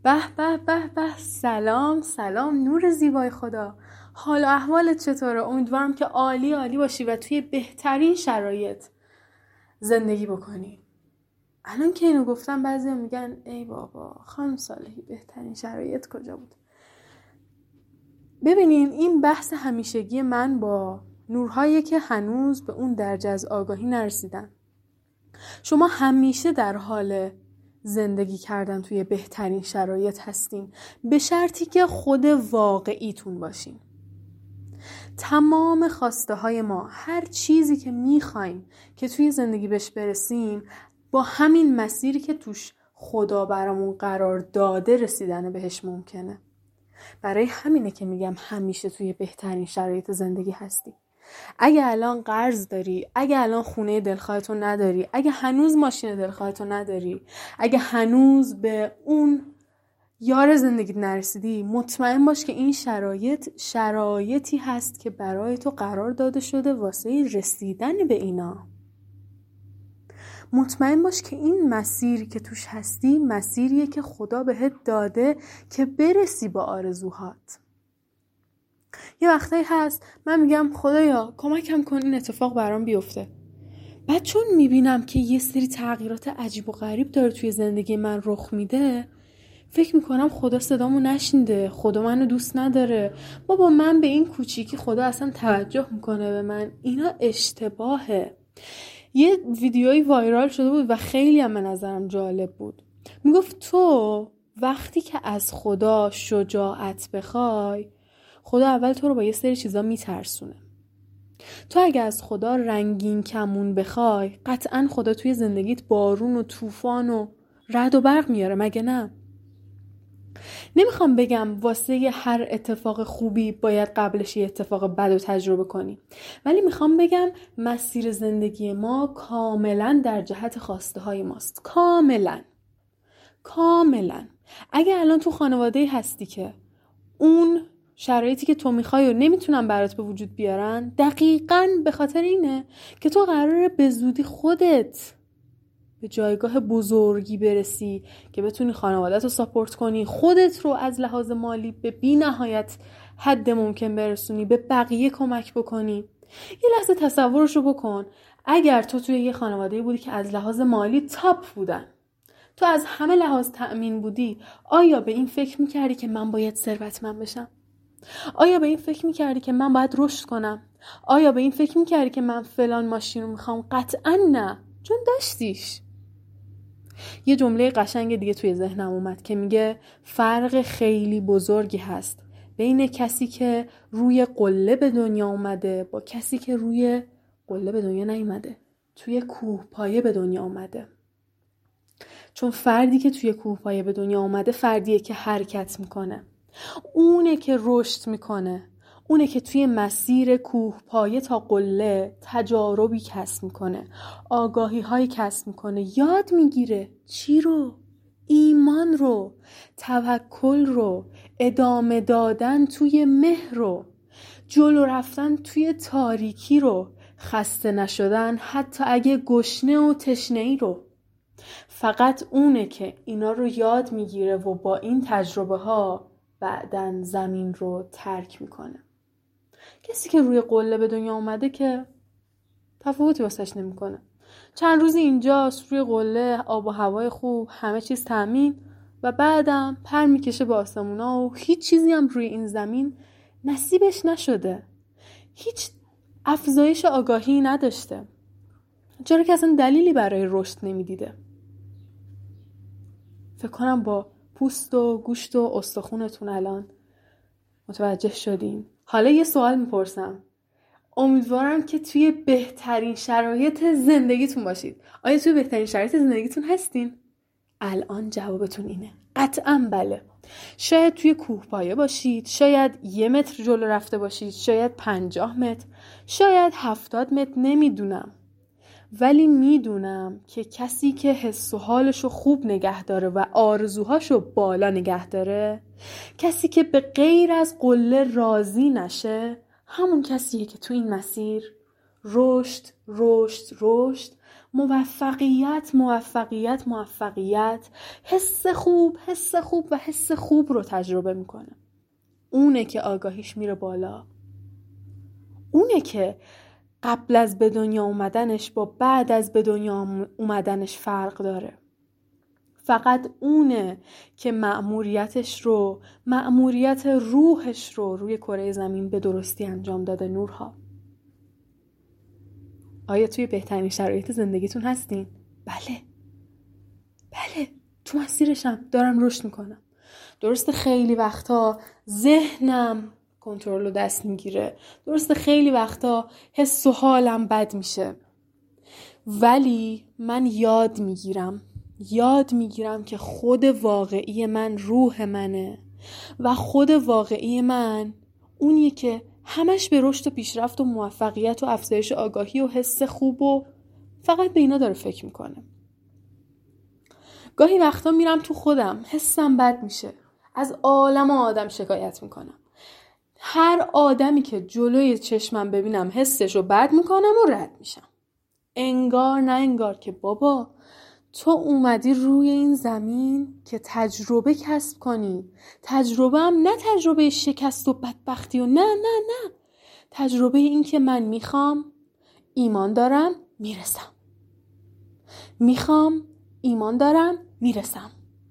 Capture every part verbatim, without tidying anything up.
به به به به سلام سلام نور زیبای خدا، حال و احوالت چطوره؟ امیدوارم که عالی عالی باشی و توی بهترین شرایط زندگی بکنی. الان که اینو گفتم بعضی هم میگن ای بابا خانم صالحی بهترین شرایط کجا بود؟ ببینین این بحث همیشگی من با نورهایی که هنوز به اون درجه از آگاهی نرسیدن. شما همیشه در حال زندگی کردن توی بهترین شرایط هستین، به شرطی که خود واقعیتون باشین. تمام خواسته های ما، هر چیزی که میخوایم که توی زندگی بهش برسیم، با همین مسیری که توش خدا برامون قرار داده رسیدن بهش ممکنه. برای همینه که میگم همیشه توی بهترین شرایط زندگی هستی. اگه الان قرض داری، اگه الان خونه دلخواهتو نداری، اگه هنوز ماشین دلخواهتو نداری، اگه هنوز به اون یار زندگیت نرسیدی، مطمئن باش که این شرایط شرایطی هست که برای تو قرار داده شده واسه رسیدن به اینا. مطمئن باش که این مسیری که توش هستی مسیریه که خدا بهت داده که برسی با آرزوهات. یه وقتایی هست من میگم خدایا کمکم کن این اتفاق برام بیفته. بعد چون میبینم که یه سری تغییرات عجیب و غریب داره توی زندگی من رخ میده، فکر میکنم خدا صدامو نشنیده، خدا منو دوست نداره، بابا من به این کوچیکی خدا اصلا توجه میکنه به من، اینا اشتباهه. یه ویدیوی وایرال شده بود و خیلی هم به نظرم جالب بود. میگفت تو وقتی که از خدا شجاعت بخوای، خدا اول تو رو با یه سری چیزا میترسونه. تو اگه از خدا رنگین کمون بخوای، قطعا خدا توی زندگیت بارون و طوفان و رعد و برق میاره، مگه نه؟ نمیخوام بگم واسه هر اتفاق خوبی باید قبلش یه اتفاق بد رو تجربه کنی، ولی میخوام بگم مسیر زندگی ما کاملا در جهت خواسته های ماست. کاملا کاملا اگه الان تو خانواده هستی که اون شرایطی که تو میخوای و نمیتونن برات به وجود بیارن، دقیقاً به خاطر اینه که تو قراره به زودی خودت به جایگاه بزرگی برسی که بتونی خانوادت رو ساپورت کنی، خودت رو از لحاظ مالی به بی نهایت حد ممکن برسونی، به بقیه کمک بکنی. یه لحظه تصورش رو بکن، اگر تو توی یه خانواده بودی که از لحاظ مالی تاپ بودن، تو از همه لحاظ تأمین بودی، آیا به این فکر میکردی که من باید ثروتمند بشم؟ آیا به این فکر میکردی که من باید رشد کنم؟ آیا به این فکر میکردی که من فلان ماشین رو میخوام؟ قطعا نه، چون داشتیش. یه جمله قشنگ دیگه توی ذهنم اومد که میگه فرق خیلی بزرگی هست بین کسی که روی قله به دنیا اومده با کسی که روی قله به دنیا نیومده، توی کوه پایه به دنیا اومده. چون فردی که توی کوه پایه به دنیا اومده فردیه که حرکت میکنه، اونه که رشد میکنه، اونه که توی مسیر کوه پایه تا قله تجاربی کسب میکنه، آگاهی هایی کسب میکنه، یاد میگیره. چی رو؟ ایمان رو، توکل رو، ادامه دادن توی مهر رو، جلو رفتن توی تاریکی رو، خسته نشدن حتی اگه گشنه و تشنه‌ای رو. فقط اونه که اینا رو یاد میگیره و با این تجربه ها بعدن زمین رو ترک میکنه. کسی که روی قله به دنیا اومده که تفاوتی واسش نمیکنه، چند روزی اینجاست روی قله، آب و هوای خوب، همه چیز تامین، و بعدم پر میکشه به آسمونا و هیچ چیزی هم روی این زمین نصیبش نشده، هیچ افزایش آگاهی نداشته، چرا که اصلا دلیلی برای رشد نمیدیده. فکر کنم با پوست و گوشت و استخونتون الان متوجه شدین. حالا یه سوال میپرسم، امیدوارم که توی بهترین شرایط زندگیتون باشید. آیا توی بهترین شرایط زندگیتون هستین؟ الان جوابتون اینه قطعاً بله. شاید توی کوه پایه باشید، شاید یه متر جلو رفته باشید، شاید پنجاه متر، شاید هفتاد متر، نمیدونم. ولی میدونم که کسی که حس و حالشو خوب نگه داره و آرزوهاشو بالا نگه داره، کسی که به غیر از قله راضی نشه، همون کسیه که تو این مسیر رشد رشد رشد موفقیت موفقیت موفقیت حس خوب حس خوب و حس خوب رو تجربه میکنه. اونه که آگاهیش میره بالا. اونه که قبل از به دنیا اومدنش با بعد از به دنیا اومدنش فرق داره. فقط اونه که مأموریتش رو مأموریت روحش رو روی کره زمین به درستی انجام داده. نورها، آیا توی بهترین شرایط زندگیتون هستین؟ بله بله، تو مسیرشم، دارم رشد میکنم. درسته خیلی وقتا ذهنم کنترل رو دست میگیره، درسته خیلی وقتا حس و حالم بد میشه، ولی من یاد میگیرم یاد میگیرم که خود واقعی من روح منه و خود واقعی من اونیه که همش به رشد و پیشرفت و موفقیت و افزایش آگاهی و حس خوب و فقط به اینا داره فکر میکنه. گاهی وقتا میرم تو خودم، حسم بد میشه، از عالم آدم شکایت میکنم. هر آدمی که جلوی چشمم ببینم حسشو بد میکنم و رد میشم. انگار نه انگار که بابا تو اومدی روی این زمین که تجربه کسب کنی. تجربه هم نه تجربه شکست و بدبختی و نه نه نه تجربه این که من میخوام ایمان دارم میرسم میخوام ایمان دارم میرسم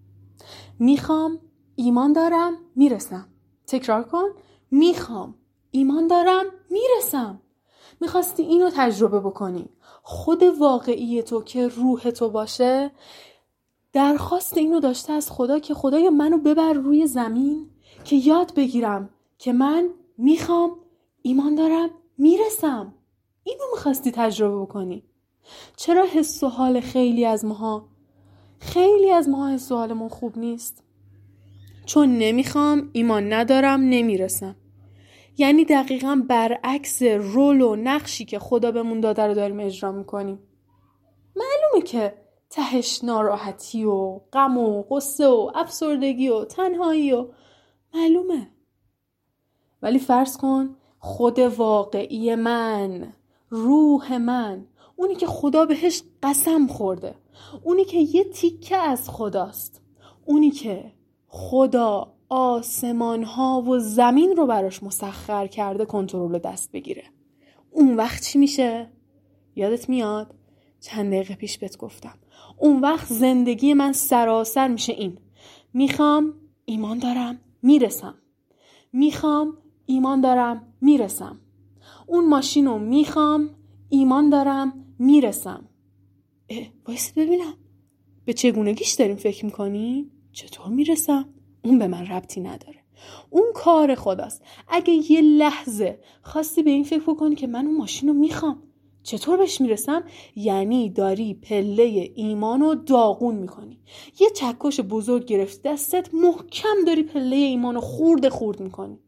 میخوام ایمان دارم میرسم تکرار کن. میخوام ایمان دارم میرسم. میخواستی اینو تجربه بکنی، خود واقعی تو که روح تو باشه درخواست اینو داشته از خدا که خدایا منو ببر روی زمین که یاد بگیرم که من میخوام ایمان دارم میرسم. اینو میخواستی تجربه بکنی. چرا حس و حال خیلی از ماها خیلی از ماها حس و حالمون خوب نیست؟ چون نمیخوام ایمان ندارم نمیرسم. یعنی دقیقاً برعکس رول و نقشی که خدا بهمون داده رو داریم اجرا میکنیم. معلومه که تهش ناراحتی و غم و غصه و افسردگی و تنهایی و معلومه. ولی فرض کن خود واقعی من، روح من، اونی که خدا بهش قسم خورده، اونی که یه تیکه از خداست، اونی که خدا آسمان ها و زمین رو براش مسخر کرده کنترل دست بگیره. اون وقت چی میشه؟ یادت میاد؟ چند دقیقه پیش بهت گفتم. اون وقت زندگی من سراسر میشه این: میخوام ایمان دارم میرسم، میخوام ایمان دارم میرسم، اون ماشینو میخوام ایمان دارم میرسم. اه وایسید ببینم به چگونگیش داریم فکر میکنی؟ چطور میرسم؟ اون به من ربطی نداره، اون کار خداست. اگه یه لحظه خواستی به این فکر بکنی که من اون ماشین رو میخوام، چطور بهش میرسم؟ یعنی داری پله ایمانو داغون میکنی. یه چکش بزرگ گرفتی دستت، محکم داری پله ایمانو خورد خورد میکنی.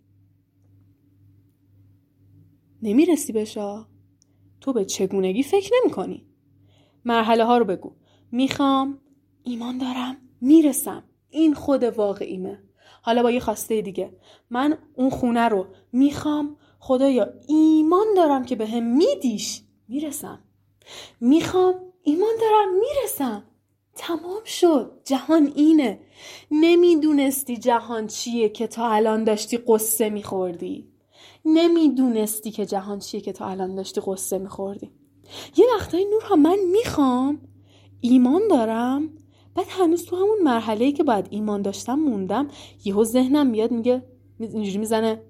نمیرسی بهشا. تو به چگونگی فکر نمی کنی. مرحله ها رو بگو. میخوام ایمان دارم میرسم، این خود واقعیمه. حالا با یه خواسته دیگه: من اون خونه رو میخوام، خدایا ایمان دارم که به هم میدیش میرسم. میخوام ایمان دارم میرسم. تمام شد. جهان اینه. نمیدونستی جهان چیه که تا الان داشتی قصه میخوردی. نمیدونستی که جهان چیه که تا الان داشتی قصه میخوردی. یه وقتایی نورها من میخوام ایمان دارم، بعد هنوز تو همون مرحله‌ای که باید ایمان داشتم موندم، یهو ذهنم میاد میگه، اینجوری میزنه: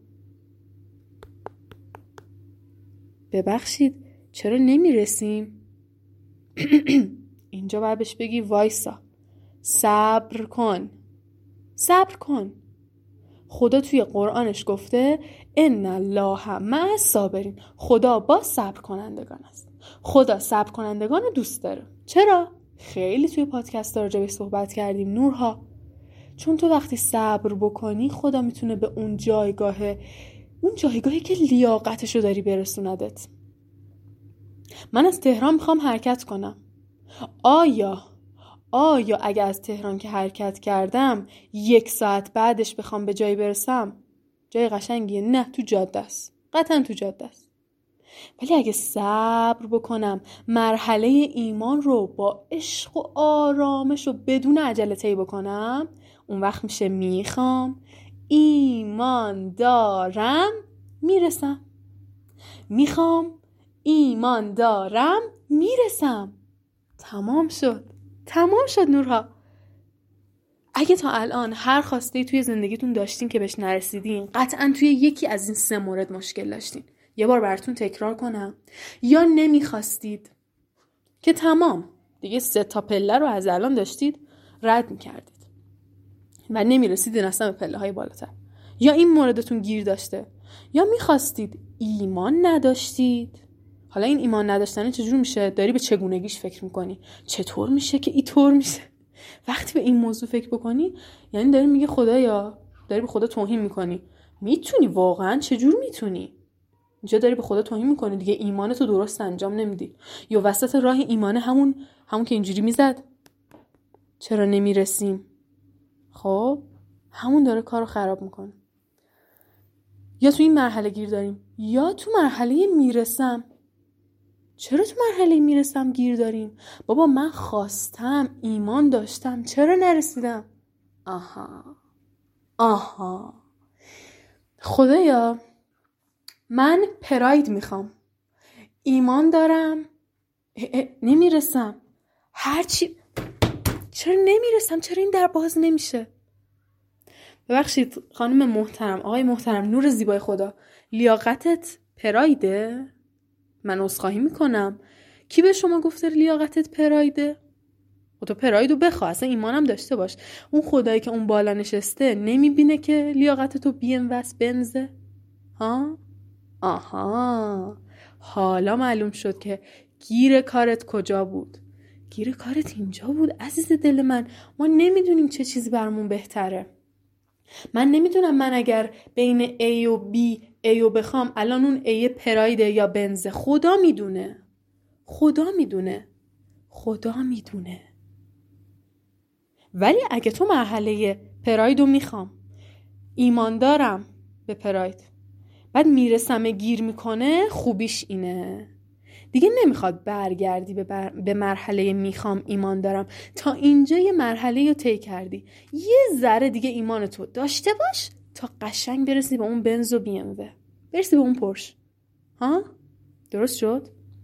ببخشید چرا نمیرسیم؟ اینجا باید بهش بگی وایسا، صبر کن، صبر کن. خدا توی قرآنش گفته ان الله مع الصابرین. خدا با صبر کنندگان است. خدا صبر کنندگان رو دوست داره. چرا؟ خیلی توی پادکست ها راجع بهش صحبت کردیم نورها. چون تو وقتی صبر بکنی خدا میتونه به اون جایگاه اون جایگاهی که لیاقتشو داری برسوندت. من از تهران میخوام حرکت کنم. آیا آیا اگه از تهران که حرکت کردم یک ساعت بعدش بخوام به جایی برسم، جای قشنگیه؟ نه، تو جاده است. قطعا تو جاده است. ولی اگه صبر بکنم مرحله ایمان رو با عشق و آرامش و بدون عجله طی بکنم، اون وقت میشه میخوام، ایمان دارم، میرسم. میخوام، ایمان دارم، میرسم. تمام شد. تمام شد نورها. اگه تا الان هر خواسته توی زندگیتون داشتین که بهش نرسیدین، قطعا توی یکی از این سه مورد مشکل داشتین. یه بار براتون تکرار کنم. یا نمیخواستید که تمام دیگه سه تا پله رو از الان داشتید رد میکردید و نمیرسیدین اصلا به پله های بالاتر. یا این موردتون گیر داشته. یا میخواستید ایمان نداشتید. حالا این ایمان نداشتنه چجور میشه؟ داری به چگونگیش فکر میکنی. چطور میشه که اینطور میشه؟ وقتی به این موضوع فکر بکنی یعنی داری میگه خدایا، داری به خدا توهین میکنی. میتونی واقعا؟ چجور میتونی؟ اینجا داری به خدا توهین میکنی دیگه، ایمانتو درست انجام نمیدی. یا وسط راه ایمانه همون همون که اینجوری میزد چرا نمیرسیم، خب همون داره کارو خراب میکنه. یا تو این مرحله گیر داریم یا تو مرحله میرسم. چرا تو مرحله میرسم گیر داریم؟ بابا من خواستم، ایمان داشتم، چرا نرسیدم؟ آها آها خدایا من پراید میخوام، ایمان دارم، اه اه نمیرسم. هرچی چرا نمیرسم؟ چرا این در باز نمیشه؟ ببخشید خانم محترم، آقای محترم، نور زیبای خدا، لیاقتت پرایده؟ من عذرخواهی میکنم. کی به شما گفته لیاقتت پرایده؟ خب تو پرایدو بخواه، اصلا ایمانم داشته باش. اون خدایی که اون بالا نشسته نمیبینه که لیاقتتو بینوست بنزه؟ ها؟ آها حالا معلوم شد که گیر کارت کجا بود. گیر کارت اینجا بود عزیز دل من. ما نمیدونیم چه چیزی برامون بهتره. من نمیدونم من اگر بین A و B A و بخوام الان اون A پرایده یا بنزه. خدا میدونه. خدا میدونه. خدا میدونه. ولی اگه تو مرحله پرایدو میخوام، ایمان دارم به پراید، بعد میرسم گیر میکنه، خوبیش اینه دیگه نمیخواد برگردی به, بر... به مرحله میخوام ایمان دارم. تا اینجا یه مرحله رو طی کردی، یه ذره دیگه ایمان تو داشته باش تا قشنگ برسی به اون بنز و بی ام و، برسی به اون پرش. ها؟ درست شد؟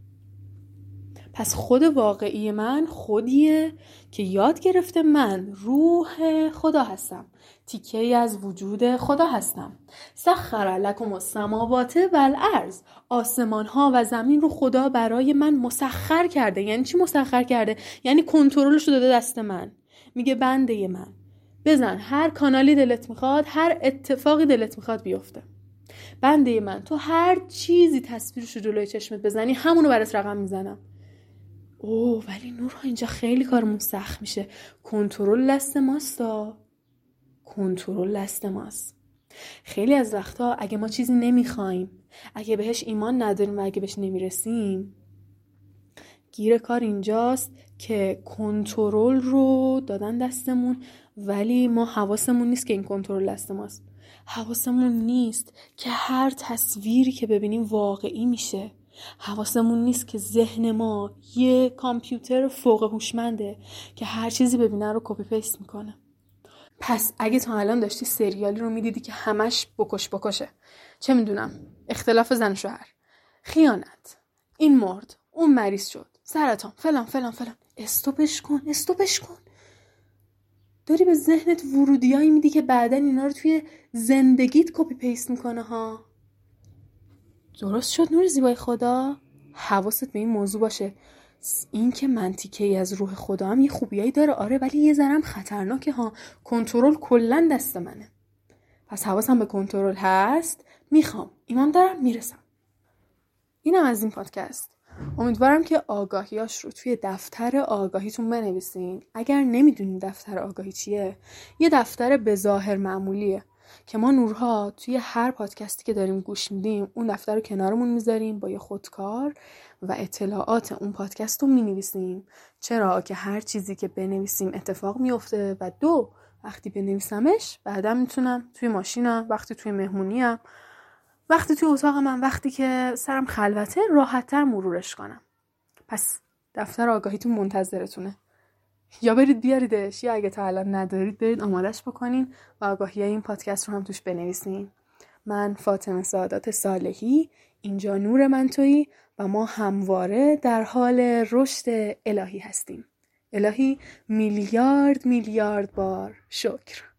پس خود واقعی من خودیه که یاد گرفته من روح خدا هستم، تیکه‌ای از وجود خدا هستم. سخر لکم السماوات والارض، آسمان ها و زمین رو خدا برای من مسخر کرده. یعنی چی مسخر کرده؟ یعنی کنترلش رو داده دست من. میگه بنده من بزن هر کانالی دلت میخواد، هر اتفاقی دلت میخواد بیفته. بنده من تو هر چیزی تصویرش رو جلوی چشمت بزنی همونو برات رقم میزنم. اوه ولی نورها اینجا خیلی کارمون سخت میشه. کنترل دست ماستا. کنترل دست ماست. خیلی از وقتا اگه ما چیزی نمیخوایم، اگه بهش ایمان نداریم و اگه بهش نمیرسیم، گیر کار اینجاست که کنترل رو دادن دستمون ولی ما حواسمون نیست که این کنترل دست ماست. حواسمون نیست که هر تصویری که ببینیم واقعی میشه. حواسمون نیست که ذهن ما یه کامپیوتر فوق هوشمنده که هر چیزی ببینه رو کپی پیست میکنه. پس اگه تا الان داشتی سریالی رو میدیدی که همش بکش بکشه، چه میدونم اختلاف زن و شوهر، خیانت، این مرد، اون مریض شد، سرطان، فلان فلان فلان، استوپش کن استوپش کن. داری به ذهنت ورودیایی میدی که بعدن اینا رو توی زندگیت کپی پیست میکنه ها. درست شد نور زیبای خدا؟ حواست به این موضوع باشه. این که منطقی از روح خدا هم یه خوبیایی داره، آره، ولی یه ذرم خطرناکه ها. کنترل کلن دست منه. پس حواسم به کنترل هست. میخوام، ایمان دارم، میرسم. اینم از این پادکست. امیدوارم که آگاهیاش رو توی دفتر آگاهیتون بنویسین. اگر نمیدونین دفتر آگاهی چیه، یه دفتر به ظاهر معمولیه که ما نورها توی هر پادکستی که داریم گوش میدیم اون دفتر رو کنارمون میذاریم با یه خودکار و اطلاعات اون پادکست رو مینویسیم. چرا؟ که هر چیزی که بنویسیم اتفاق میفته و دو وقتی بنویسمش بعدا میتونم توی ماشینم، وقتی توی مهمونیم، وقتی توی اتاق من، وقتی که سرم خلوته، راحت‌تر مرورش کنم. پس دفتر آگاهیتون منتظرتونه. یا برید بیاریدش، یا اگه تا الان ندارید برید آمادش بکنین و آگاهی این پادکست رو هم توش بنویسین. من فاطمه سعادت صالحی، اینجا نور منتویی و ما همواره در حال رشد الهی هستیم. الهی میلیارد میلیارد بار شکر.